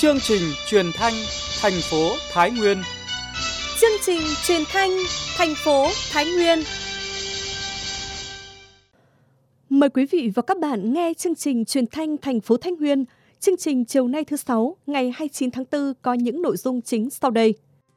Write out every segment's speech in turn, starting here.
Chương trình truyền thanh thành phố Thái Nguyên. Chương trình truyền thanh thành phố Thái Nguyên. Mời quý vị và các bạn nghe chương trình truyền thanh thành phố Thái Nguyên. Chương trình chiều nay thứ Sáu, ngày 29 tháng 4 có những nội dung chính sau đây.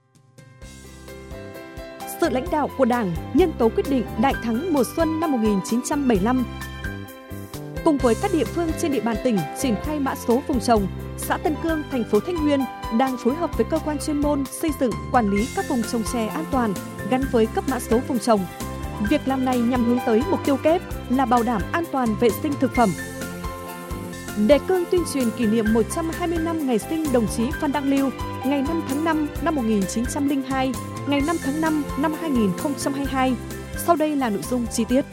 Sự lãnh đạo của Đảng, nhân tố quyết định đại thắng mùa xuân năm 1975. Cùng với các địa phương trên địa bàn tỉnh triển khai mã số vùng trồng, xã Tân Cương, thành phố Thái Nguyên đang phối hợp với cơ quan chuyên môn xây dựng, quản lý các vùng trồng chè an toàn gắn với cấp mã số vùng trồng. Việc làm này nhằm hướng tới mục tiêu kép là bảo đảm an toàn vệ sinh thực phẩm. Đề cương tuyên truyền kỷ niệm 120 năm ngày sinh đồng chí Phan Đăng Lưu, ngày 5 tháng 5 năm 1902, ngày 5 tháng 5 năm 2022. Sau đây là nội dung chi tiết.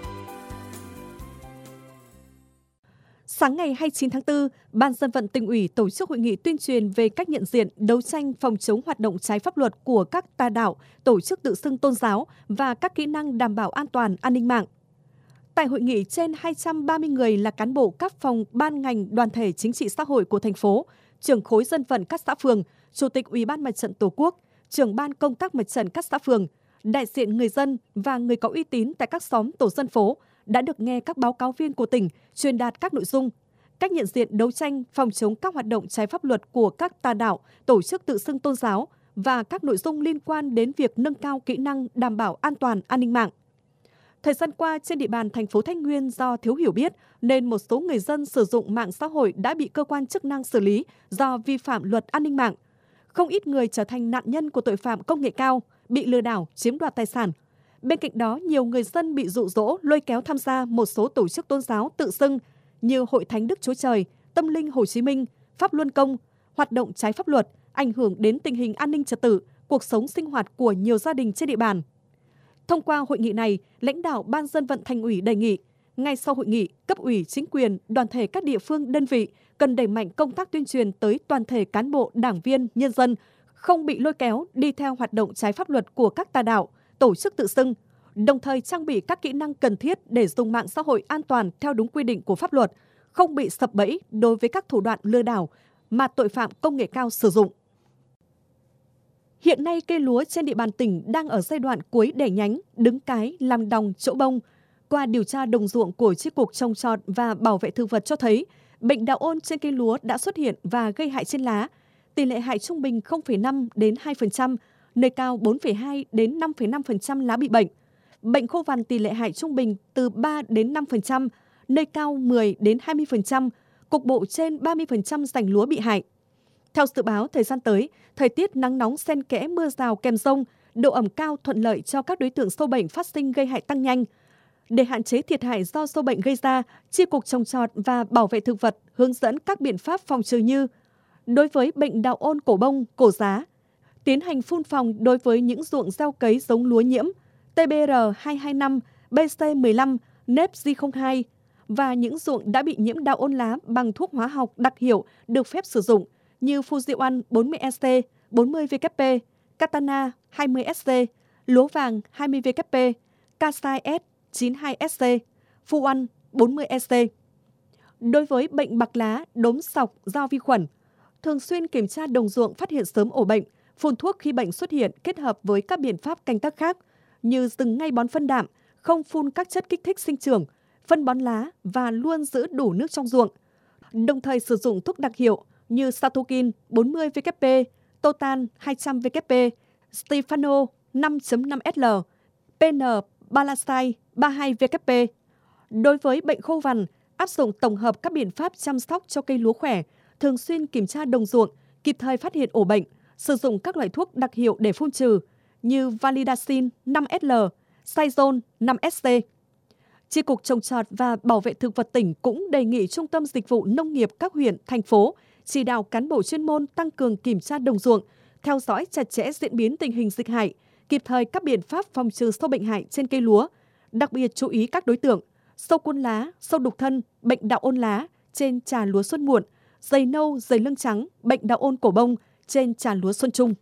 Sáng ngày 29 tháng 4, Ban Dân vận Tỉnh ủy tổ chức hội nghị tuyên truyền về cách nhận diện, đấu tranh phòng chống hoạt động trái pháp luật của các tà đạo, tổ chức tự xưng tôn giáo và các kỹ năng đảm bảo an toàn an ninh mạng. Tại hội nghị, trên 230 người là cán bộ các phòng ban ngành đoàn thể chính trị xã hội của thành phố, trưởng khối dân vận các xã phường, chủ tịch Ủy ban Mặt trận Tổ quốc, trưởng ban công tác mặt trận các xã phường, đại diện người dân và người có uy tín tại các xóm tổ dân phố đã được nghe các báo cáo viên của tỉnh truyền đạt các nội dung cách nhận diện, đấu tranh phòng chống các hoạt động trái pháp luật của các tà đạo, tổ chức tự xưng tôn giáo và các nội dung liên quan đến việc nâng cao kỹ năng đảm bảo an toàn an ninh mạng. Thời gian qua, trên địa bàn thành phố Thái Nguyên do thiếu hiểu biết nên một số người dân sử dụng mạng xã hội đã bị cơ quan chức năng xử lý do vi phạm luật an ninh mạng. Không ít người trở thành nạn nhân của tội phạm công nghệ cao, bị lừa đảo, chiếm đoạt tài sản. Bên cạnh đó, nhiều người dân bị dụ dỗ lôi kéo tham gia một số tổ chức tôn giáo tự xưng như Hội Thánh Đức Chúa Trời, Tâm linh Hồ Chí Minh, Pháp Luân Công, hoạt động trái pháp luật, ảnh hưởng đến tình hình an ninh trật tự, cuộc sống sinh hoạt của nhiều gia đình trên địa bàn. Thông qua hội nghị này, lãnh đạo Ban Dân vận Thành ủy đề nghị, ngay sau hội nghị, cấp ủy, chính quyền, đoàn thể các địa phương, đơn vị cần đẩy mạnh công tác tuyên truyền tới toàn thể cán bộ, đảng viên, nhân dân, không bị lôi kéo đi theo hoạt động trái pháp luật của các tà đạo, tổ chức tự xưng, đồng thời trang bị các kỹ năng cần thiết để dùng mạng xã hội an toàn theo đúng quy định của pháp luật, không bị sập bẫy đối với các thủ đoạn lừa đảo mà tội phạm công nghệ cao sử dụng. Hiện nay, cây lúa trên địa bàn tỉnh đang ở giai đoạn cuối đẻ nhánh, đứng cái, làm đồng, trỗ bông. Qua điều tra đồng ruộng của Chi cục Trồng trọt và Bảo vệ thực vật cho thấy, bệnh đạo ôn trên cây lúa đã xuất hiện và gây hại trên lá. Tỷ lệ hại trung bình 0,5 đến 2%, nơi cao 4,2 đến 5,5% lá bị bệnh. Bệnh khô vằn tỷ lệ hại trung bình từ 3 đến 5%, nơi cao 10 đến 20%, cục bộ trên 30% rảnh lúa bị hại. Theo dự báo, thời gian tới, thời tiết nắng nóng xen kẽ mưa rào kèm dông, độ ẩm cao thuận lợi cho các đối tượng sâu bệnh phát sinh gây hại tăng nhanh. Để hạn chế thiệt hại do sâu bệnh gây ra, Chi cục Trồng trọt và Bảo vệ thực vật hướng dẫn các biện pháp phòng trừ như: đối với bệnh đạo ôn cổ bông, cổ giá, tiến hành phun phòng đối với những ruộng gieo cấy giống lúa nhiễm TBR225, BC15, nếp J02 và những ruộng đã bị nhiễm đạo ôn lá bằng thuốc hóa học đặc hiệu được phép sử dụng như Fuzione 40SC, 40VKP, Katana 20SC, lúa vàng 20VKP, Kasai S 92SC, Fuan 40SC. Đối với bệnh bạc lá, đốm sọc do vi khuẩn, thường xuyên kiểm tra đồng ruộng phát hiện sớm ổ bệnh, phun thuốc khi bệnh xuất hiện kết hợp với các biện pháp canh tác khác như dừng ngay bón phân đạm, không phun các chất kích thích sinh trưởng, phân bón lá và luôn giữ đủ nước trong ruộng. Đồng thời sử dụng thuốc đặc hiệu như Satokin 40VKP, Totan 200VKP, Stefano 5.5SL, PN Balasai 32VKP. Đối với bệnh khô vằn, áp dụng tổng hợp các biện pháp chăm sóc cho cây lúa khỏe, thường xuyên kiểm tra đồng ruộng, kịp thời phát hiện ổ bệnh, sử dụng các loại thuốc đặc hiệu để phun trừ như Validacin 5SL, Cyzone 5SC. Chi cục Trồng trọt và Bảo vệ thực vật tỉnh cũng đề nghị Trung tâm Dịch vụ Nông nghiệp các huyện, thành phố chỉ đạo cán bộ chuyên môn tăng cường kiểm tra đồng ruộng, theo dõi chặt chẽ diễn biến tình hình dịch hại, kịp thời các biện pháp phòng trừ sâu bệnh hại trên cây lúa, đặc biệt chú ý các đối tượng sâu cuốn lá, sâu đục thân, bệnh đạo ôn lá trên trà lúa xuân muộn, dày nâu, dày lưng trắng, bệnh đạo ôn cổ bông trên trà lúa xuân trung.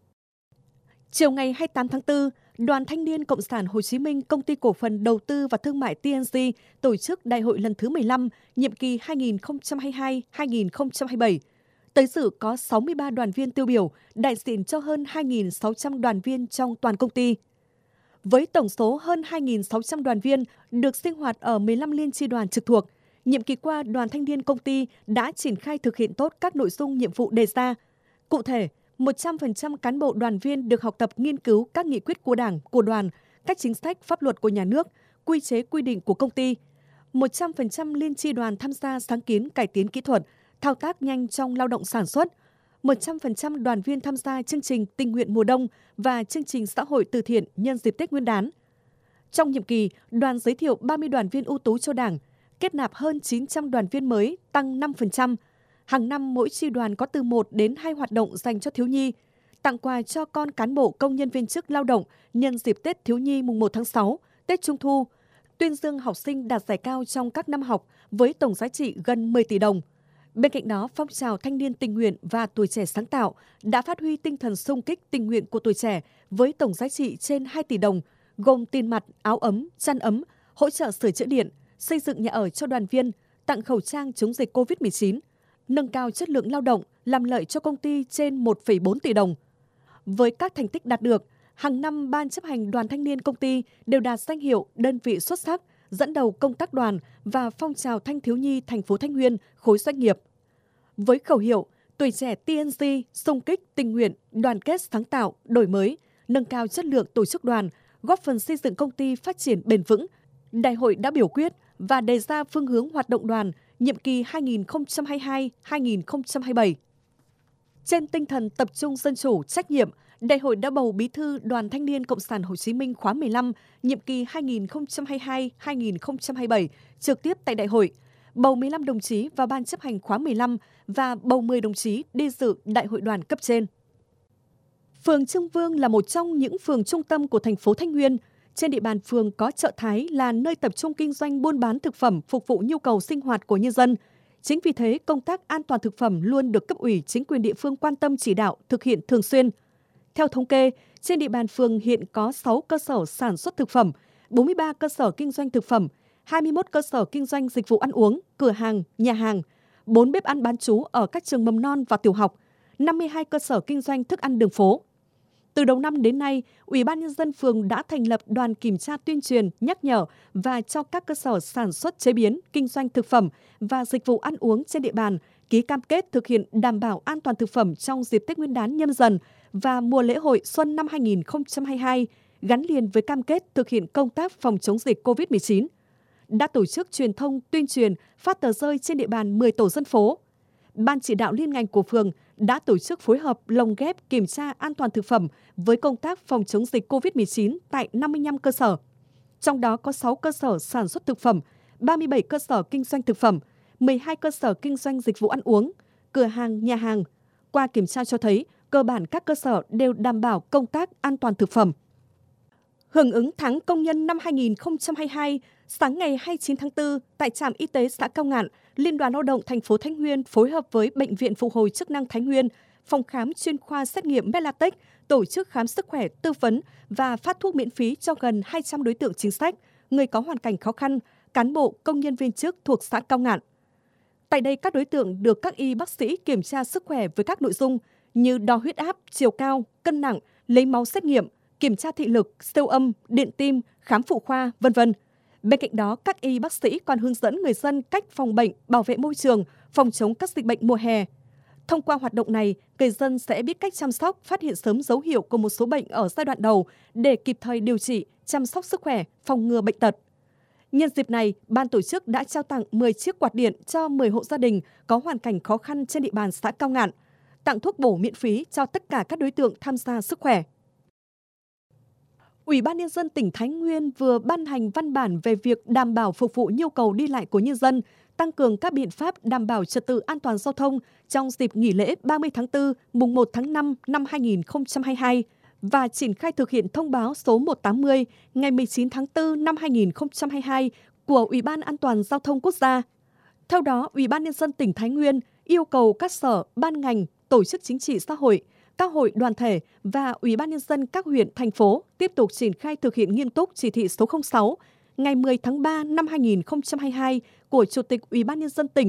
Chiều ngày 28 tháng 4, Đoàn Thanh niên Cộng sản Hồ Chí Minh, Công ty Cổ phần Đầu tư và Thương mại TNG tổ chức đại hội lần thứ 15, nhiệm kỳ 2022-2027. Tới dự có 63 đoàn viên tiêu biểu, đại diện cho hơn 2.600 đoàn viên trong toàn công ty. Với tổng số hơn 2.600 đoàn viên được sinh hoạt ở 15 liên chi đoàn trực thuộc, nhiệm kỳ qua Đoàn Thanh niên Công ty đã triển khai thực hiện tốt các nội dung nhiệm vụ đề ra. Cụ thể, 100% cán bộ đoàn viên được học tập nghiên cứu các nghị quyết của Đảng, của đoàn, các chính sách pháp luật của nhà nước, quy chế quy định của công ty. 100% liên chi đoàn tham gia sáng kiến cải tiến kỹ thuật, thao tác nhanh trong lao động sản xuất. 100% đoàn viên tham gia chương trình tình nguyện mùa đông và chương trình xã hội từ thiện nhân dịp Tết Nguyên đán. Trong nhiệm kỳ, đoàn giới thiệu 30 đoàn viên ưu tú cho Đảng, kết nạp hơn 900 đoàn viên mới, tăng 5%. Hàng năm mỗi chi đoàn có từ 1 đến 2 hoạt động dành cho thiếu nhi, tặng quà cho con cán bộ công nhân viên chức lao động nhân dịp Tết thiếu nhi mùng 1 tháng 6, Tết Trung thu, tuyên dương học sinh đạt giải cao trong các năm học với tổng giá trị gần 10 tỷ đồng. Bên cạnh đó, phong trào thanh niên tình nguyện và tuổi trẻ sáng tạo đã phát huy tinh thần xung kích tình nguyện của tuổi trẻ với tổng giá trị trên 2 tỷ đồng, gồm tiền mặt, áo ấm, chăn ấm, hỗ trợ sửa chữa điện, xây dựng nhà ở cho đoàn viên, tặng khẩu trang chống dịch COVID-19, nâng cao chất lượng lao động, làm lợi cho công ty trên 1,4 tỷ đồng. Với các thành tích đạt được, hàng năm Ban chấp hành Đoàn Thanh niên Công ty đều đạt danh hiệu đơn vị xuất sắc, dẫn đầu công tác đoàn và phong trào thanh thiếu nhi thành phố Thái Nguyên, khối doanh nghiệp. Với khẩu hiệu tuổi trẻ TNG, xung kích, tình nguyện, đoàn kết sáng tạo, đổi mới, nâng cao chất lượng tổ chức đoàn, góp phần xây dựng công ty phát triển bền vững, Đại hội đã biểu quyết và đề ra phương hướng hoạt động đoàn nhiệm kỳ 2022-2027. Trên tinh thần tập trung dân chủ, trách nhiệm, Đại hội đã bầu Bí thư Đoàn Thanh niên Cộng sản Hồ Chí Minh khóa 15, nhiệm kỳ 2022-2027 trực tiếp tại Đại hội, bầu 15 đồng chí vào Ban chấp hành khóa 15 và bầu 10 đồng chí đi dự Đại hội đoàn cấp trên. Phường Trương Vương là một trong những phường trung tâm của thành phố Thái Nguyên. Trên địa bàn phường có chợ Thái là nơi tập trung kinh doanh buôn bán thực phẩm phục vụ nhu cầu sinh hoạt của nhân dân. Chính vì thế, công tác an toàn thực phẩm luôn được cấp ủy chính quyền địa phương quan tâm chỉ đạo, thực hiện thường xuyên. Theo thống kê, trên địa bàn phường hiện có 6 cơ sở sản xuất thực phẩm, 43 cơ sở kinh doanh thực phẩm, 21 cơ sở kinh doanh dịch vụ ăn uống, cửa hàng, nhà hàng, 4 bếp ăn bán trú ở các trường mầm non và tiểu học, 52 cơ sở kinh doanh thức ăn đường phố. Từ đầu năm đến nay, Ủy ban Nhân dân phường đã thành lập đoàn kiểm tra tuyên truyền, nhắc nhở và cho các cơ sở sản xuất chế biến, kinh doanh thực phẩm và dịch vụ ăn uống trên địa bàn ký cam kết thực hiện đảm bảo an toàn thực phẩm trong dịp Tết Nguyên đán Nhâm Dần và mùa lễ hội Xuân năm 2022, gắn liền với cam kết thực hiện công tác phòng chống dịch COVID-19. Đã tổ chức truyền thông, tuyên truyền, phát tờ rơi trên địa bàn 10 tổ dân phố. Ban chỉ đạo liên ngành của phường đã tổ chức phối hợp lồng ghép kiểm tra an toàn thực phẩm với công tác phòng chống dịch COVID-19 tại 55 cơ sở. Trong đó có 6 cơ sở sản xuất thực phẩm, 37 cơ sở kinh doanh thực phẩm, 12 cơ sở kinh doanh dịch vụ ăn uống, cửa hàng, nhà hàng. Qua kiểm tra cho thấy, cơ bản các cơ sở đều đảm bảo công tác an toàn thực phẩm. Hưởng ứng tháng công nhân năm 2022, sáng ngày 29 tháng 4, tại trạm y tế xã Cao Ngạn, Liên đoàn Lao động thành phố Thái Nguyên phối hợp với Bệnh viện Phục hồi chức năng Thái Nguyên, phòng khám chuyên khoa xét nghiệm Melatech tổ chức khám sức khỏe, tư vấn và phát thuốc miễn phí cho gần 200 đối tượng chính sách, người có hoàn cảnh khó khăn, cán bộ, công nhân viên chức thuộc xã Cao Ngạn. Tại đây, các đối tượng được các y bác sĩ kiểm tra sức khỏe với các nội dung như đo huyết áp, chiều cao, cân nặng, lấy máu xét nghiệm, kiểm tra thị lực, siêu âm, điện tim, khám phụ khoa, v.v. Bên cạnh đó, các y bác sĩ còn hướng dẫn người dân cách phòng bệnh, bảo vệ môi trường, phòng chống các dịch bệnh mùa hè. Thông qua hoạt động này, người dân sẽ biết cách chăm sóc, phát hiện sớm dấu hiệu của một số bệnh ở giai đoạn đầu để kịp thời điều trị, chăm sóc sức khỏe, phòng ngừa bệnh tật. Nhân dịp này, ban tổ chức đã trao tặng 10 chiếc quạt điện cho 10 hộ gia đình có hoàn cảnh khó khăn trên địa bàn xã Cao Ngạn, tặng thuốc bổ miễn phí cho tất cả các đối tượng tham gia sức khỏe. Ủy ban Nhân dân tỉnh Thái Nguyên vừa ban hành văn bản về việc đảm bảo phục vụ nhu cầu đi lại của nhân dân, tăng cường các biện pháp đảm bảo trật tự an toàn giao thông trong dịp nghỉ lễ 30 tháng 4, mùng 1 tháng 5 năm 2022 và triển khai thực hiện thông báo số 180 ngày 19 tháng 4 năm 2022 của Ủy ban An toàn Giao thông Quốc gia. Theo đó, Ủy ban Nhân dân tỉnh Thái Nguyên yêu cầu các sở, ban ngành, tổ chức chính trị xã hội, các hội đoàn thể và Ủy ban Nhân dân các huyện, thành phố tiếp tục triển khai thực hiện nghiêm túc chỉ thị số 06 ngày 10 tháng 3 năm 2022 của Chủ tịch Ủy ban Nhân dân tỉnh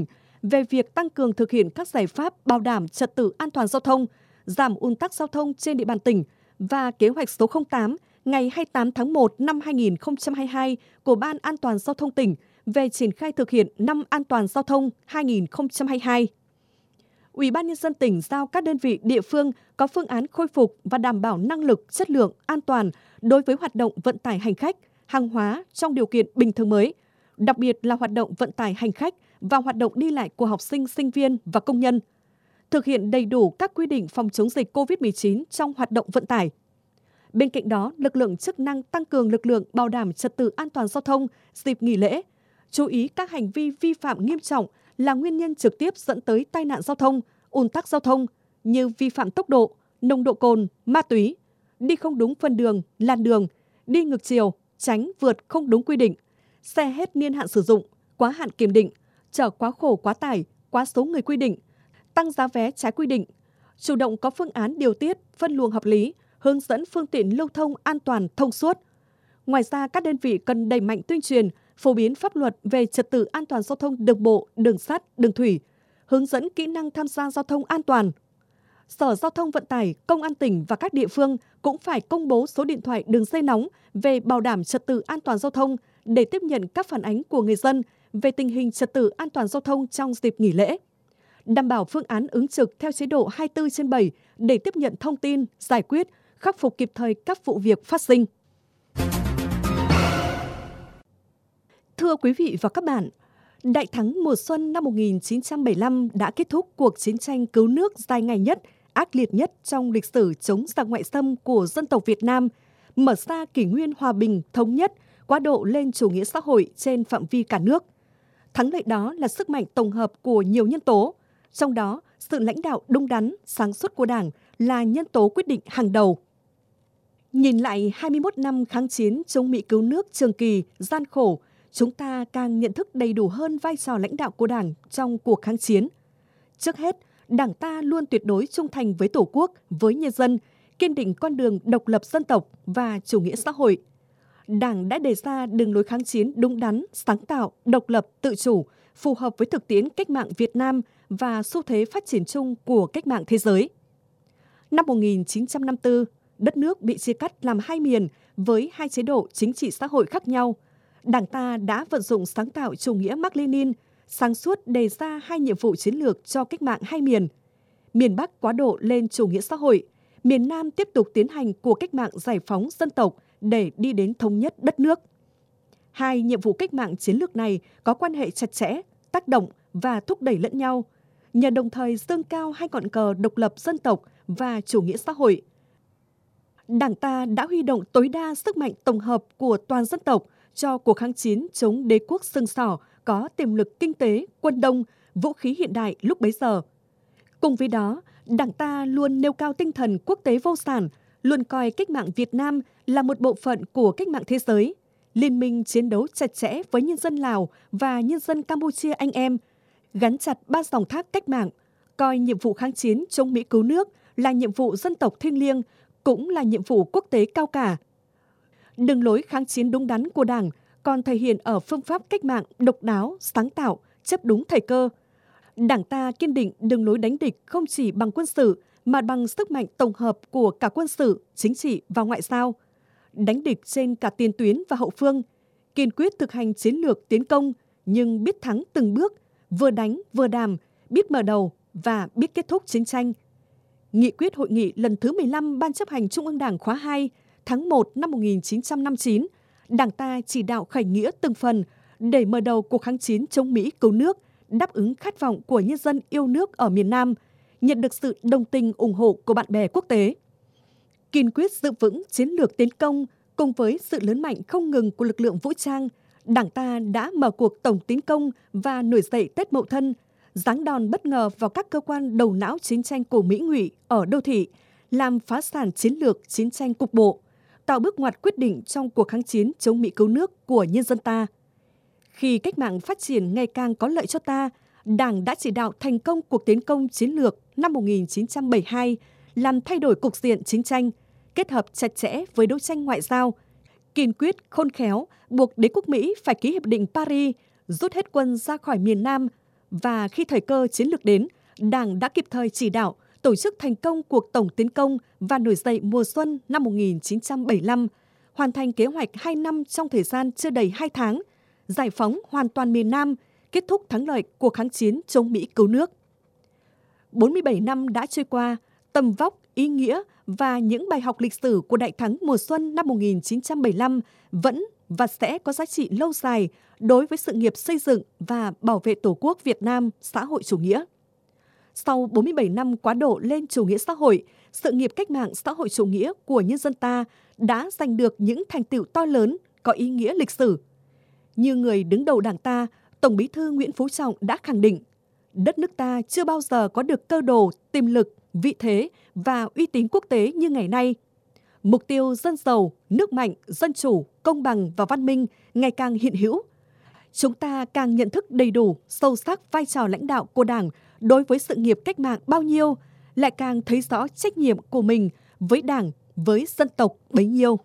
về việc tăng cường thực hiện các giải pháp bảo đảm trật tự an toàn giao thông, giảm ùn tắc giao thông trên địa bàn tỉnh và kế hoạch số 08 ngày 28 tháng 1 năm 2022 của Ban An toàn Giao thông tỉnh về triển khai thực hiện năm an toàn giao thông 2022. Ủy ban Nhân dân tỉnh giao các đơn vị địa phương có phương án khôi phục và đảm bảo năng lực, chất lượng, an toàn đối với hoạt động vận tải hành khách, hàng hóa trong điều kiện bình thường mới, đặc biệt là hoạt động vận tải hành khách và hoạt động đi lại của học sinh, sinh viên và công nhân. Thực hiện đầy đủ các quy định phòng chống dịch COVID-19 trong hoạt động vận tải. Bên cạnh đó, lực lượng chức năng tăng cường lực lượng bảo đảm trật tự an toàn giao thông dịp nghỉ lễ, chú ý các hành vi vi phạm nghiêm trọng là nguyên nhân trực tiếp dẫn tới tai nạn giao thông, ùn tắc giao thông như vi phạm tốc độ, nồng độ cồn, ma túy, đi không đúng phân đường, làn đường, đi ngược chiều, tránh vượt không đúng quy định, xe hết niên hạn sử dụng, quá hạn kiểm định, chở quá khổ quá tải, quá số người quy định, tăng giá vé trái quy định, chủ động có phương án điều tiết, phân luồng hợp lý, hướng dẫn phương tiện lưu thông an toàn thông suốt. Ngoài ra, các đơn vị cần đẩy mạnh tuyên truyền, phổ biến pháp luật về trật tự an toàn giao thông đường bộ, đường sắt, đường thủy, hướng dẫn kỹ năng tham gia giao thông an toàn. Sở Giao thông Vận tải, Công an tỉnh và các địa phương cũng phải công bố số điện thoại đường dây nóng về bảo đảm trật tự an toàn giao thông để tiếp nhận các phản ánh của người dân về tình hình trật tự an toàn giao thông trong dịp nghỉ lễ. Đảm bảo phương án ứng trực theo chế độ 24/7 để tiếp nhận thông tin, giải quyết, khắc phục kịp thời các vụ việc phát sinh. Thưa quý vị và các bạn, Đại thắng mùa xuân năm 1975 đã kết thúc cuộc chiến tranh cứu nước dài ngày nhất, ác liệt nhất trong lịch sử chống giặc ngoại xâm của dân tộc Việt Nam, mở ra kỷ nguyên hòa bình, thống nhất, quá độ lên chủ nghĩa xã hội trên phạm vi cả nước. Thắng lợi đó là sức mạnh tổng hợp của nhiều nhân tố, trong đó sự lãnh đạo đúng đắn, sáng suốt của Đảng là nhân tố quyết định hàng đầu. Nhìn lại 21 năm kháng chiến chống Mỹ cứu nước trường kỳ, gian khổ, chúng ta càng nhận thức đầy đủ hơn vai trò lãnh đạo của Đảng trong cuộc kháng chiến. Trước hết, Đảng ta luôn tuyệt đối trung thành với Tổ quốc, với nhân dân, kiên định con đường độc lập dân tộc và chủ nghĩa xã hội. Đảng đã đề ra đường lối kháng chiến đúng đắn, sáng tạo, độc lập, tự chủ, phù hợp với thực tiễn cách mạng Việt Nam và xu thế phát triển chung của cách mạng thế giới. Năm 1954, đất nước bị chia cắt làm hai miền với hai chế độ chính trị xã hội khác nhau. Đảng ta đã vận dụng sáng tạo chủ nghĩa Mác-Lênin, sáng suốt đề ra hai nhiệm vụ chiến lược cho cách mạng hai miền. Miền Bắc quá độ lên chủ nghĩa xã hội, miền Nam tiếp tục tiến hành cuộc cách mạng giải phóng dân tộc để đi đến thống nhất đất nước. Hai nhiệm vụ cách mạng chiến lược này có quan hệ chặt chẽ, tác động và thúc đẩy lẫn nhau, nhờ đồng thời dương cao hai ngọn cờ độc lập dân tộc và chủ nghĩa xã hội. Đảng ta đã huy động tối đa sức mạnh tổng hợp của toàn dân tộc cho cuộc kháng chiến chống đế quốc xương sỏ có tiềm lực kinh tế, quân đông, vũ khí hiện đại lúc bấy giờ. Cùng với đó, Đảng ta luôn nêu cao tinh thần quốc tế vô sản, luôn coi cách mạng Việt Nam là một bộ phận của cách mạng thế giới, liên minh chiến đấu chặt chẽ với nhân dân Lào và nhân dân Campuchia anh em, gắn chặt ba dòng thác cách mạng, coi nhiệm vụ kháng chiến chống Mỹ cứu nước là nhiệm vụ dân tộc thiêng liêng, cũng là nhiệm vụ quốc tế cao cả. Đường lối kháng chiến đúng đắn của Đảng còn thể hiện ở phương pháp cách mạng độc đáo, sáng tạo, chấp đúng thời cơ. Đảng ta kiên định đường lối đánh địch không chỉ bằng quân sự mà bằng sức mạnh tổng hợp của cả quân sự, chính trị và ngoại giao. Đánh địch trên cả tiền tuyến và hậu phương, kiên quyết thực hành chiến lược tiến công nhưng biết thắng từng bước, vừa đánh vừa đàm, biết mở đầu và biết kết thúc chiến tranh. Nghị quyết hội nghị lần thứ 15 Ban chấp hành Trung ương Đảng khóa 2 tháng 1 năm 1959, Đảng ta chỉ đạo khởi nghĩa từng phần để mở đầu cuộc kháng chiến chống Mỹ cứu nước, đáp ứng khát vọng của nhân dân yêu nước ở miền Nam, nhận được sự đồng tình ủng hộ của bạn bè quốc tế. Kiên quyết giữ vững chiến lược tiến công cùng với sự lớn mạnh không ngừng của lực lượng vũ trang, Đảng ta đã mở cuộc tổng tiến công và nổi dậy Tết Mậu Thân, giáng đòn bất ngờ vào các cơ quan đầu não chiến tranh của Mỹ ngụy ở đô thị, làm phá sản chiến lược chiến tranh cục bộ, tạo bước ngoặt quyết định trong cuộc kháng chiến chống Mỹ cứu nước của nhân dân ta. Khi cách mạng phát triển ngày càng có lợi cho ta, Đảng đã chỉ đạo thành công cuộc tiến công chiến lược năm 1972, làm thay đổi cục diện chiến tranh, kết hợp chặt chẽ với đấu tranh ngoại giao, kiên quyết khôn khéo buộc đế quốc Mỹ phải ký hiệp định Paris, rút hết quân ra khỏi miền Nam Và khi thời cơ chiến lược đến, Đảng đã kịp thời chỉ đạo tổ chức thành công cuộc tổng tiến công và nổi dậy mùa xuân năm 1975, hoàn thành kế hoạch 2 năm trong thời gian chưa đầy 2 tháng, giải phóng hoàn toàn miền Nam, kết thúc thắng lợi cuộc kháng chiến chống Mỹ cứu nước. 47 năm đã trôi qua, tầm vóc, ý nghĩa và những bài học lịch sử của đại thắng mùa xuân năm 1975 vẫn và sẽ có giá trị lâu dài đối với sự nghiệp xây dựng và bảo vệ Tổ quốc Việt Nam xã hội chủ nghĩa. Sau 47 năm quá độ lên chủ nghĩa xã hội, sự nghiệp cách mạng xã hội chủ nghĩa của nhân dân ta đã giành được những thành tựu to lớn có ý nghĩa lịch sử. Như người đứng đầu Đảng ta, Tổng Bí thư Nguyễn Phú Trọng đã khẳng định, đất nước ta chưa bao giờ có được cơ đồ, tiềm lực, vị thế và uy tín quốc tế như ngày nay. Mục tiêu dân giàu, nước mạnh, dân chủ, công bằng và văn minh ngày càng hiện hữu. Chúng ta càng nhận thức đầy đủ, sâu sắc vai trò lãnh đạo của Đảng đối với sự nghiệp cách mạng bao nhiêu, lại càng thấy rõ trách nhiệm của mình với Đảng, với dân tộc bấy nhiêu.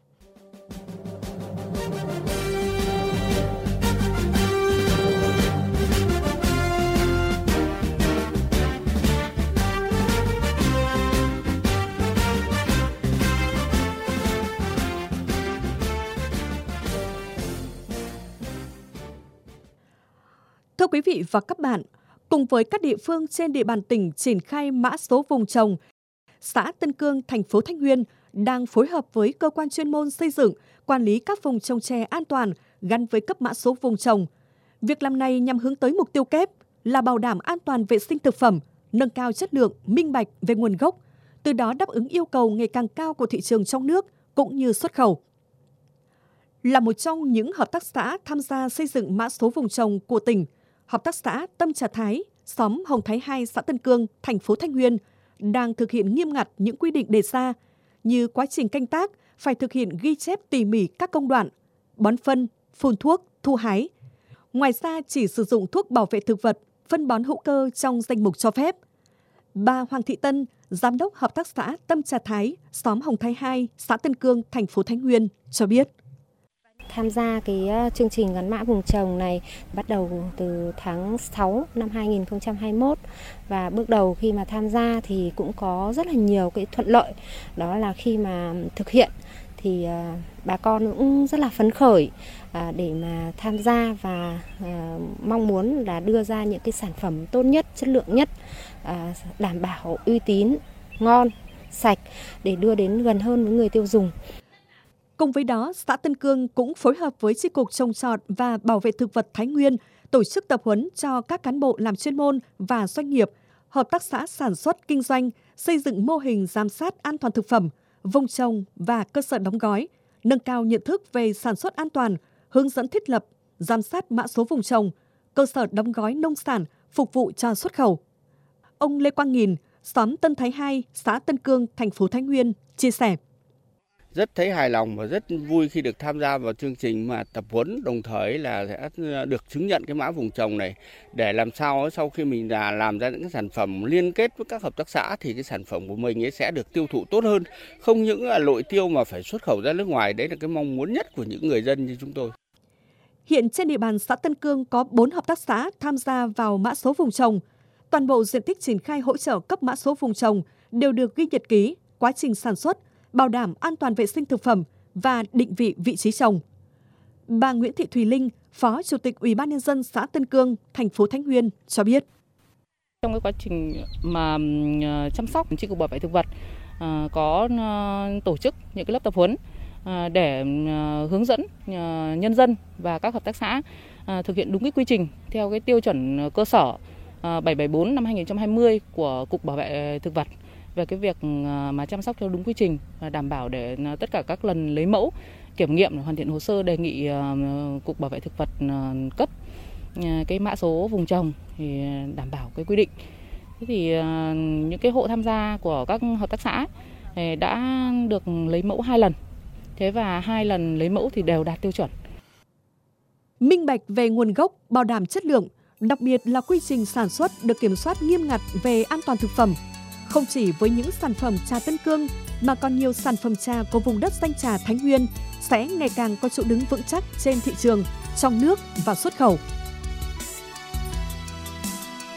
Thưa quý vị và các bạn, cùng với các địa phương trên địa bàn tỉnh triển khai mã số vùng trồng, xã Tân Cương, thành phố Thanh Nguyên đang phối hợp với cơ quan chuyên môn xây dựng, quản lý các vùng trồng chè an toàn gắn với cấp mã số vùng trồng. Việc làm này nhằm hướng tới mục tiêu kép là bảo đảm an toàn vệ sinh thực phẩm, nâng cao chất lượng, minh bạch về nguồn gốc, từ đó đáp ứng yêu cầu ngày càng cao của thị trường trong nước cũng như xuất khẩu. Là một trong những hợp tác xã tham gia xây dựng mã số vùng trồng của tỉnh, Hợp tác xã Tâm Trà Thái, xóm Hồng Thái 2, xã Tân Cương, thành phố Thanh Nguyên đang thực hiện nghiêm ngặt những quy định đề ra, như quá trình canh tác phải thực hiện ghi chép tỉ mỉ các công đoạn, bón phân, phun thuốc, thu hái. Ngoài ra chỉ sử dụng thuốc bảo vệ thực vật, phân bón hữu cơ trong danh mục cho phép. Bà Hoàng Thị Tân, Giám đốc Hợp tác xã Tâm Trà Thái, xóm Hồng Thái 2, xã Tân Cương, thành phố Thái Nguyên cho biết. Tham gia cái chương trình gắn mã vùng trồng này bắt đầu từ tháng 6 năm 2021 và bước đầu khi mà tham gia thì cũng có rất là nhiều cái thuận lợi. Đó là khi mà thực hiện thì bà con cũng rất là phấn khởi để mà tham gia và mong muốn là đưa ra những cái sản phẩm tốt nhất, chất lượng nhất, đảm bảo uy tín, ngon, sạch để đưa đến gần hơn với người tiêu dùng. Cùng với đó, xã Tân Cương cũng phối hợp với Chi cục Trồng trọt và Bảo vệ thực vật Thái Nguyên tổ chức tập huấn cho các cán bộ làm chuyên môn và doanh nghiệp, hợp tác xã sản xuất kinh doanh, xây dựng mô hình giám sát an toàn thực phẩm, vùng trồng và cơ sở đóng gói, nâng cao nhận thức về sản xuất an toàn, hướng dẫn thiết lập, giám sát mã số vùng trồng, cơ sở đóng gói nông sản phục vụ cho xuất khẩu. Ông Lê Quang Nghìn, xóm Tân Thái 2, xã Tân Cương, thành phố Thái Nguyên chia sẻ. Rất thấy hài lòng và rất vui khi được tham gia vào chương trình mà tập huấn, đồng thời là sẽ được chứng nhận cái mã vùng trồng này để làm sao sau khi mình làm ra những cái sản phẩm liên kết với các hợp tác xã thì cái sản phẩm của mình ấy sẽ được tiêu thụ tốt hơn, không những là nội tiêu mà phải xuất khẩu ra nước ngoài. Đấy là cái mong muốn nhất của những người dân như chúng tôi. Hiện trên địa bàn xã Tân Cương có 4 hợp tác xã tham gia vào mã số vùng trồng. Toàn bộ diện tích triển khai hỗ trợ cấp mã số vùng trồng đều được ghi nhật ký, quá trình sản xuất, bảo đảm an toàn vệ sinh thực phẩm và định vị vị trí trồng. Bà Nguyễn Thị Thùy Linh, Phó Chủ tịch Ủy ban nhân dân xã Tân Cương, thành phố Thái Nguyên cho biết. Trong cái quá trình mà chăm sóc, Chi cục Bảo vệ thực vật có tổ chức những cái lớp tập huấn để hướng dẫn nhân dân và các hợp tác xã thực hiện đúng cái quy trình theo cái tiêu chuẩn cơ sở 774 năm 2020 của Cục Bảo vệ thực vật về cái việc mà chăm sóc theo đúng quy trình và đảm bảo để tất cả các lần lấy mẫu, kiểm nghiệm, hoàn thiện hồ sơ đề nghị Cục Bảo vệ thực vật cấp cái mã số vùng trồng thì đảm bảo cái quy định. Thế thì những cái hộ tham gia của các hợp tác xã đã được lấy mẫu 2 lần. Thế và 2 lần lấy mẫu thì đều đạt tiêu chuẩn. Minh bạch về nguồn gốc, bảo đảm chất lượng, đặc biệt là quy trình sản xuất được kiểm soát nghiêm ngặt về an toàn thực phẩm. Không chỉ với những sản phẩm trà Tân Cương mà còn nhiều sản phẩm trà của vùng đất danh trà Thái Nguyên sẽ ngày càng có chỗ đứng vững chắc trên thị trường, trong nước và xuất khẩu.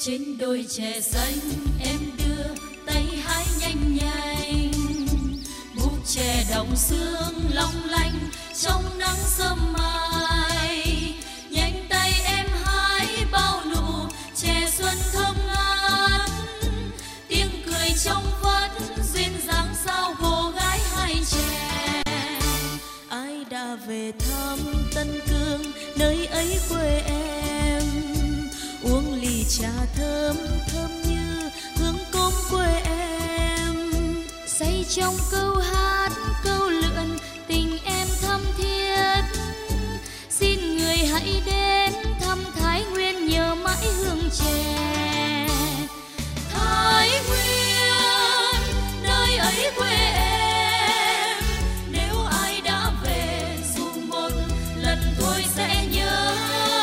Trên đồi chè xanh em đưa tay hái nhanh nhanh, búp chè đọng sương long lanh trong nắng sớm mai. Nhanh tay em hái bao nụ chè xuân thơm ngát, tiếng cười trong vắt duyên dáng sao cô gái hai chè. Ai đã về thăm Tân Cương nơi ấy quê em, uống ly trà thơm thơm như hương cốm quê em. Say trong câu hát câu lượn tình em thắm thiết, xin người hãy đến thăm Thái Nguyên nhớ mãi hương chè. Thái Nguyên nơi ấy quê em, nếu ai đã về dù một lần thôi sẽ nhớ.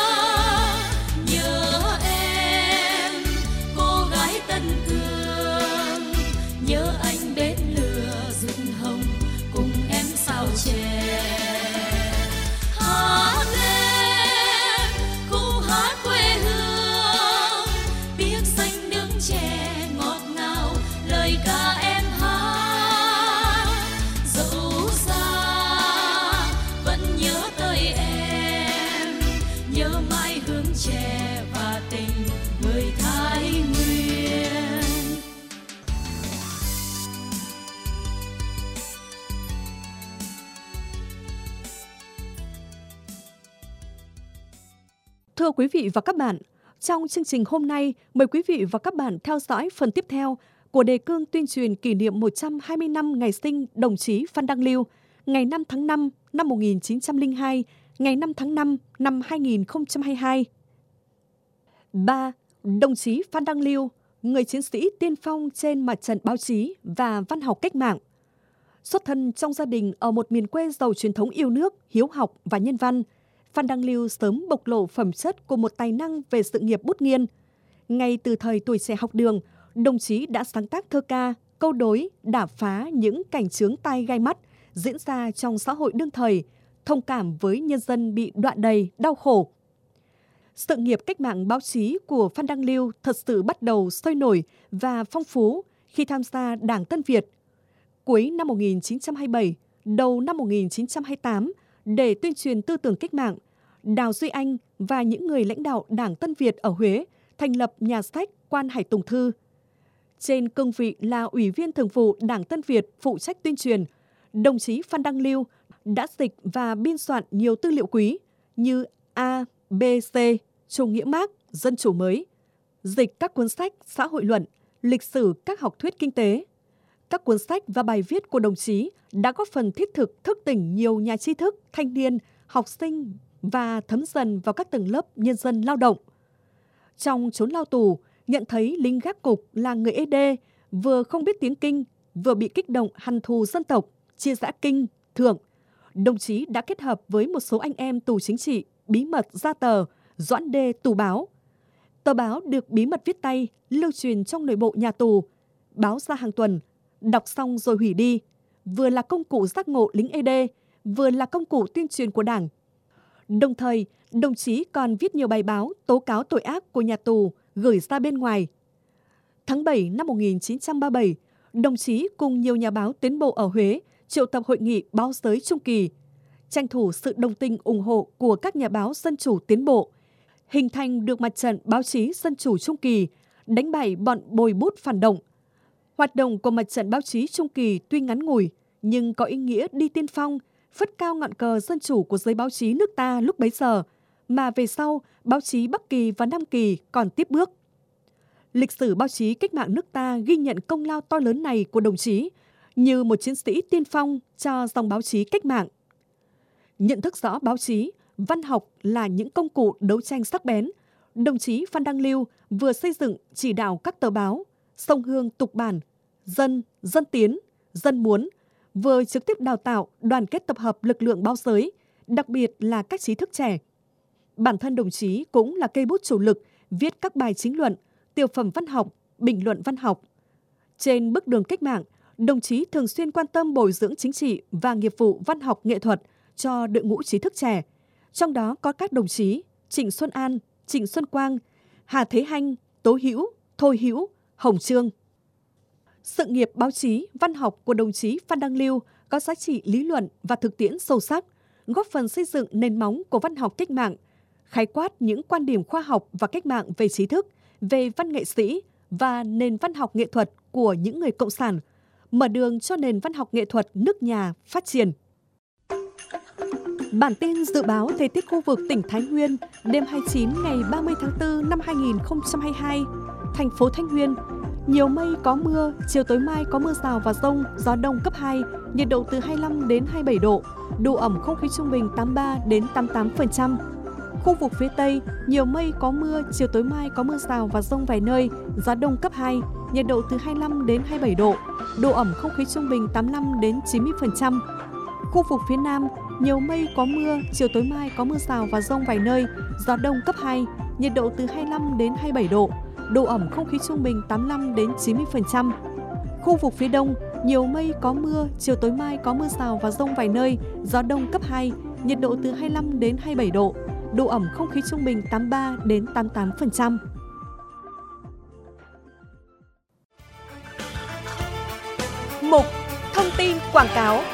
Nhớ em cô gái Tân Cương, nhớ anh bếp lửa rực hồng cùng em sao chè. Hát lên khúc hát quê hương, biết xanh nước chè ngọt ngào lời ca em hát. Dẫu xa vẫn nhớ tới em, nhớ mãi hương chè và tình người Thái Nguyên. Thưa quý vị và các bạn, trong chương trình hôm nay, mời quý vị và các bạn theo dõi phần tiếp theo của đề cương tuyên truyền kỷ niệm 120 năm ngày sinh đồng chí Phan Đăng Lưu, ngày 5 tháng 5 năm 1902, ngày 5 tháng 5 năm 2022. 3. Đồng chí Phan Đăng Lưu, người chiến sĩ tiên phong trên mặt trận báo chí và văn học cách mạng. Xuất thân trong gia đình ở một miền quê giàu truyền thống yêu nước, hiếu học và nhân văn, Phan Đăng Lưu sớm bộc lộ phẩm chất của một tài năng về sự nghiệp bút nghiên. Ngay từ thời tuổi trẻ học đường, đồng chí đã sáng tác thơ ca, câu đối, đả phá những cảnh chướng tai gai mắt diễn ra trong xã hội đương thời, thông cảm với nhân dân bị đọa đầy, đau khổ. Sự nghiệp cách mạng báo chí của Phan Đăng Lưu thật sự bắt đầu sôi nổi và phong phú khi tham gia Đảng Tân Việt. Cuối năm 1927, đầu năm 1928, để tuyên truyền tư tưởng cách mạng, Đào Duy Anh và những người lãnh đạo Đảng Tân Việt ở Huế thành lập nhà sách Quan Hải Tùng Thư. Trên cương vị là Ủy viên Thường vụ Đảng Tân Việt phụ trách tuyên truyền, đồng chí Phan Đăng Lưu đã dịch và biên soạn nhiều tư liệu quý như A, B, C, chủ nghĩa Mác, dân chủ mới, dịch các cuốn sách xã hội luận, lịch sử các học thuyết kinh tế. Các cuốn sách và bài viết của đồng chí đã góp phần thiết thực thức tỉnh nhiều nhà tri thức, thanh niên, học sinh và thấm dần vào các tầng lớp nhân dân lao động. Trong chốn lao tù, nhận thấy lính gác cục là người ED, vừa không biết tiếng Kinh, vừa bị kích động hằn thù dân tộc, chia rẽ Kinh, Thượng, đồng chí đã kết hợp với một số anh em tù chính trị bí mật ra tờ Doãn Đê Tù Báo. Tờ báo được bí mật viết tay, lưu truyền trong nội bộ nhà tù, báo ra hàng tuần, đọc xong rồi hủy đi, vừa là công cụ giác ngộ lính ED, vừa là công cụ tuyên truyền của Đảng. Đồng thời, đồng chí còn viết nhiều bài báo tố cáo tội ác của nhà tù gửi ra bên ngoài. Tháng 7 năm 1937, đồng chí cùng nhiều nhà báo tiến bộ ở Huế triệu tập hội nghị báo giới Trung Kỳ, tranh thủ sự đồng tình ủng hộ của các nhà báo dân chủ tiến bộ, hình thành được mặt trận báo chí dân chủ Trung Kỳ, đánh bại bọn bồi bút phản động. Hoạt động của mặt trận báo chí Trung Kỳ tuy ngắn ngủi, nhưng có ý nghĩa đi tiên phong, phất cao ngọn cờ dân chủ của giới báo chí nước ta lúc bấy giờ, mà về sau, báo chí Bắc Kỳ và Nam Kỳ còn tiếp bước. Lịch sử báo chí cách mạng nước ta ghi nhận công lao to lớn này của đồng chí như một chiến sĩ tiên phong cho dòng báo chí cách mạng. Nhận thức rõ báo chí, văn học là những công cụ đấu tranh sắc bén, đồng chí Phan Đăng Lưu vừa xây dựng chỉ đạo các tờ báo Sông Hương Tục Bản, Dân, Dân Tiến, Dân Muốn, vừa trực tiếp đào tạo, đoàn kết tập hợp lực lượng báo giới, đặc biệt là các trí thức trẻ. Bản thân đồng chí cũng là cây bút chủ lực viết các bài chính luận, tiểu phẩm văn học, bình luận văn học. Trên bước đường cách mạng, đồng chí thường xuyên quan tâm bồi dưỡng chính trị và nghiệp vụ văn học nghệ thuật cho đội ngũ trí thức trẻ, trong đó có các đồng chí Trịnh Xuân An, Trịnh Xuân Quang, Hà Thế Hanh, Tố Hữu, Thôi Hữu, Hồng Trương. Sự nghiệp báo chí, văn học của đồng chí Phan Đăng Lưu có giá trị lý luận và thực tiễn sâu sắc, góp phần xây dựng nền móng của văn học cách mạng, khái quát những quan điểm khoa học và cách mạng về trí thức, về văn nghệ sĩ và nền văn học nghệ thuật của những người cộng sản, mở đường cho nền văn học nghệ thuật nước nhà phát triển. Bản tin dự báo thời tiết khu vực tỉnh Thái Nguyên đêm 29 ngày 30 tháng 4 năm 2022. Thành phố Thái Nguyên, nhiều mây có mưa, chiều tối mai có mưa rào và dông, gió đông cấp 2, nhiệt độ từ 25 đến 27 độ, độ ẩm không khí trung bình 83 đến 88%. Khu vực phía Tây, nhiều mây có mưa, chiều tối mai có mưa rào và dông vài nơi, gió đông cấp 2, nhiệt độ từ 25 đến 27 độ, độ ẩm không khí trung bình 85 đến 90%. Khu vực phía Nam, nhiều mây có mưa, chiều tối mai có mưa rào và dông vài nơi, gió đông cấp 2, nhiệt độ từ 25 đến 27 độ, độ ẩm không khí trung bình 85 đến 90%. Khu vực phía Đông, nhiều mây có mưa, chiều tối mai có mưa rào và dông vài nơi, gió đông cấp 2, nhiệt độ từ 25 đến 27 độ, độ ẩm không khí trung bình 83 đến 88%. Mục Thông tin quảng cáo.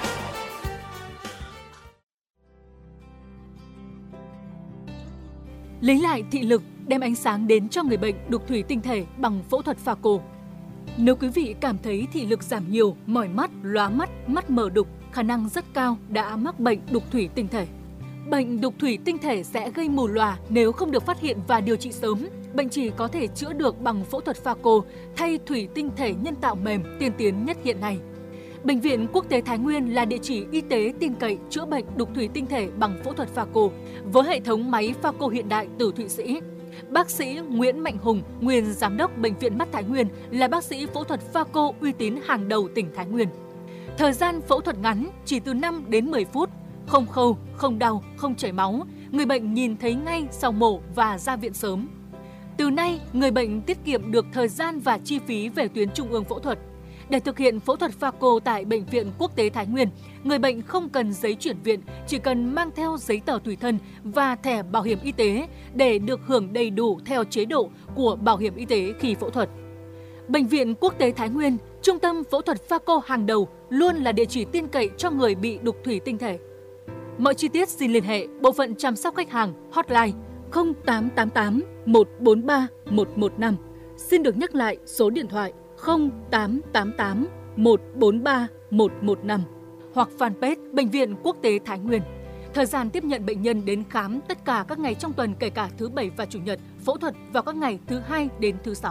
Lấy lại thị lực, đem ánh sáng đến cho người bệnh đục thủy tinh thể bằng phẫu thuật pha cô. Nếu quý vị cảm thấy thị lực giảm nhiều, mỏi mắt, lóa mắt, mắt mờ đục, khả năng rất cao đã mắc bệnh đục thủy tinh thể. Bệnh đục thủy tinh thể sẽ gây mù lòa nếu không được phát hiện và điều trị sớm. Bệnh chỉ có thể chữa được bằng phẫu thuật pha cô thay thủy tinh thể nhân tạo mềm tiên tiến nhất hiện nay. Bệnh viện Quốc tế Thái Nguyên là địa chỉ y tế tin cậy chữa bệnh đục thủy tinh thể bằng phẫu thuật pha cô với hệ thống máy pha cô hiện đại từ Thụy Sĩ. Bác sĩ Nguyễn Mạnh Hùng, nguyên giám đốc Bệnh viện Mắt Thái Nguyên, là bác sĩ phẫu thuật pha cô uy tín hàng đầu tỉnh Thái Nguyên. Thời gian phẫu thuật ngắn chỉ từ 5 đến 10 phút, không khâu, không đau, không chảy máu, người bệnh nhìn thấy ngay sau mổ và ra viện sớm. Từ nay, người bệnh tiết kiệm được thời gian và chi phí về tuyến trung ương phẫu thuật. Để thực hiện phẫu thuật pha cô tại Bệnh viện Quốc tế Thái Nguyên, người bệnh không cần giấy chuyển viện, chỉ cần mang theo giấy tờ tùy thân và thẻ bảo hiểm y tế để được hưởng đầy đủ theo chế độ của bảo hiểm y tế khi phẫu thuật. Bệnh viện Quốc tế Thái Nguyên, trung tâm phẫu thuật pha cô hàng đầu, luôn là địa chỉ tin cậy cho người bị đục thủy tinh thể. Mọi chi tiết xin liên hệ bộ phận chăm sóc khách hàng hotline 0888 143 115. Xin được nhắc lại số điện thoại 0888 143 115 hoặc fanpage Bệnh viện Quốc tế Thái Nguyên. Thời gian tiếp nhận bệnh nhân đến khám tất cả các ngày trong tuần kể cả thứ Bảy và Chủ nhật, phẫu thuật vào các ngày thứ Hai đến thứ Sáu.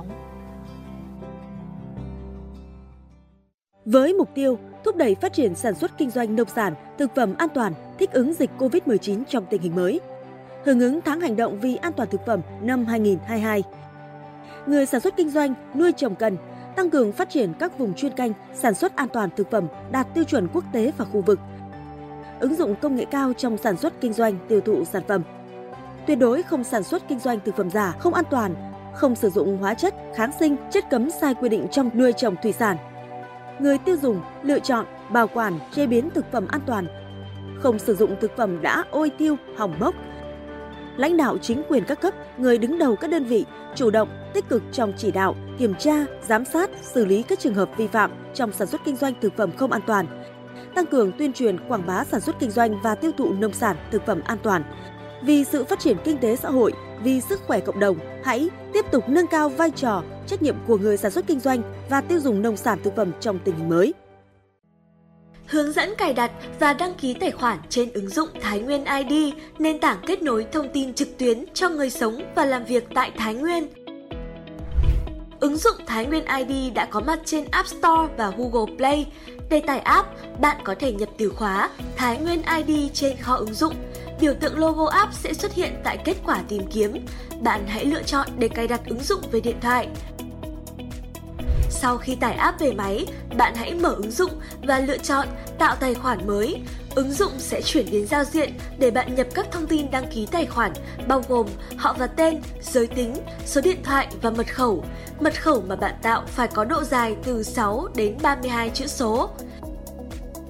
Với mục tiêu thúc đẩy phát triển sản xuất kinh doanh nông sản, thực phẩm an toàn, thích ứng dịch COVID-19 trong tình hình mới, hưởng ứng tháng hành động vì an toàn thực phẩm năm 2022, người sản xuất kinh doanh nuôi trồng cần tăng cường phát triển các vùng chuyên canh sản xuất an toàn thực phẩm đạt tiêu chuẩn quốc tế và khu vực, ứng dụng công nghệ cao trong sản xuất kinh doanh tiêu thụ sản phẩm, tuyệt đối không sản xuất kinh doanh thực phẩm giả, không an toàn, không sử dụng hóa chất, kháng sinh, chất cấm sai quy định trong nuôi trồng thủy sản. Người tiêu dùng lựa chọn, bảo quản, chế biến thực phẩm an toàn, không sử dụng thực phẩm đã ôi thiêu, hỏng bốc. Lãnh đạo chính quyền các cấp, người đứng đầu các đơn vị chủ động, tích cực trong chỉ đạo, kiểm tra, giám sát, xử lý các trường hợp vi phạm trong sản xuất kinh doanh thực phẩm không an toàn, tăng cường tuyên truyền quảng bá sản xuất kinh doanh và tiêu thụ nông sản, thực phẩm an toàn. Vì sự phát triển kinh tế xã hội, vì sức khỏe cộng đồng, hãy tiếp tục nâng cao vai trò, trách nhiệm của người sản xuất kinh doanh và tiêu dùng nông sản thực phẩm trong tình hình mới. Hướng dẫn cài đặt và đăng ký tài khoản trên ứng dụng Thái Nguyên ID, nền tảng kết nối thông tin trực tuyến cho người sống và làm việc tại Thái Nguyên. Ứng dụng Thái Nguyên ID đã có mặt trên App Store và Google Play. Để tải app, bạn có thể nhập từ khóa Thái Nguyên ID trên kho ứng dụng. Biểu tượng logo app sẽ xuất hiện tại kết quả tìm kiếm. Bạn hãy lựa chọn để cài đặt ứng dụng về điện thoại. Sau khi tải app về máy, bạn hãy mở ứng dụng và lựa chọn tạo tài khoản mới. Ứng dụng sẽ chuyển đến giao diện để bạn nhập các thông tin đăng ký tài khoản, bao gồm họ và tên, giới tính, số điện thoại và mật khẩu. Mật khẩu mà bạn tạo phải có độ dài từ 6 đến 32 chữ số.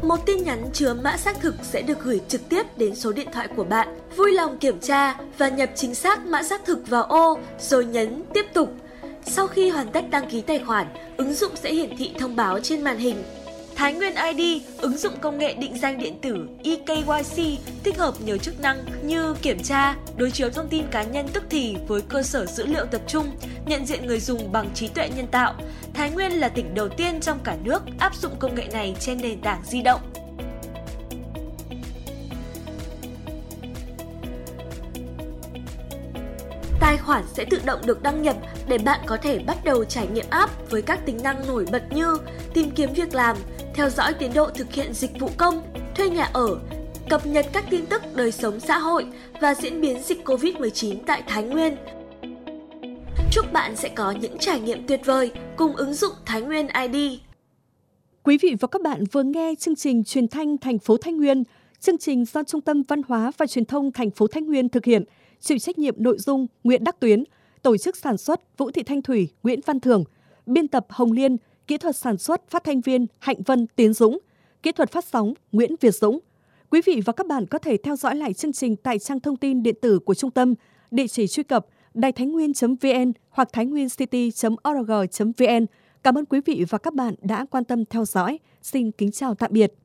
Một tin nhắn chứa mã xác thực sẽ được gửi trực tiếp đến số điện thoại của bạn. Vui lòng kiểm tra và nhập chính xác mã xác thực vào ô rồi nhấn tiếp tục. Sau khi hoàn tất đăng ký tài khoản, ứng dụng sẽ hiển thị thông báo trên màn hình. Thái Nguyên ID, ứng dụng công nghệ định danh điện tử eKYC tích hợp nhiều chức năng như kiểm tra, đối chiếu thông tin cá nhân tức thì với cơ sở dữ liệu tập trung, nhận diện người dùng bằng trí tuệ nhân tạo. Thái Nguyên là tỉnh đầu tiên trong cả nước áp dụng công nghệ này trên nền tảng di động. Tài khoản sẽ tự động được đăng nhập để bạn có thể bắt đầu trải nghiệm app với các tính năng nổi bật như tìm kiếm việc làm, theo dõi tiến độ thực hiện dịch vụ công, thuê nhà ở, cập nhật các tin tức đời sống xã hội và diễn biến dịch Covid-19 tại Thái Nguyên. Chúc bạn sẽ có những trải nghiệm tuyệt vời cùng ứng dụng Thái Nguyên ID. Quý vị và các bạn vừa nghe chương trình Truyền thanh thành phố Thái Nguyên. Chương trình do Trung tâm Văn hóa và Truyền thông thành phố Thái Nguyên thực hiện, chịu trách nhiệm nội dung Nguyễn Đắc Tuyến, tổ chức sản xuất Vũ Thị Thanh Thủy, Nguyễn Văn Thường, biên tập Hồng Liên, kỹ thuật sản xuất phát thanh viên Hạnh Vân, Tiến Dũng, kỹ thuật phát sóng Nguyễn Việt Dũng. Quý vị và các bạn có thể theo dõi lại chương trình tại trang thông tin điện tử của trung tâm, địa chỉ truy cập đàitháinhnguyên.vn hoặc thainhnguyêncity.org.vn. Cảm ơn quý vị và các bạn đã quan tâm theo dõi. Xin kính chào tạm biệt.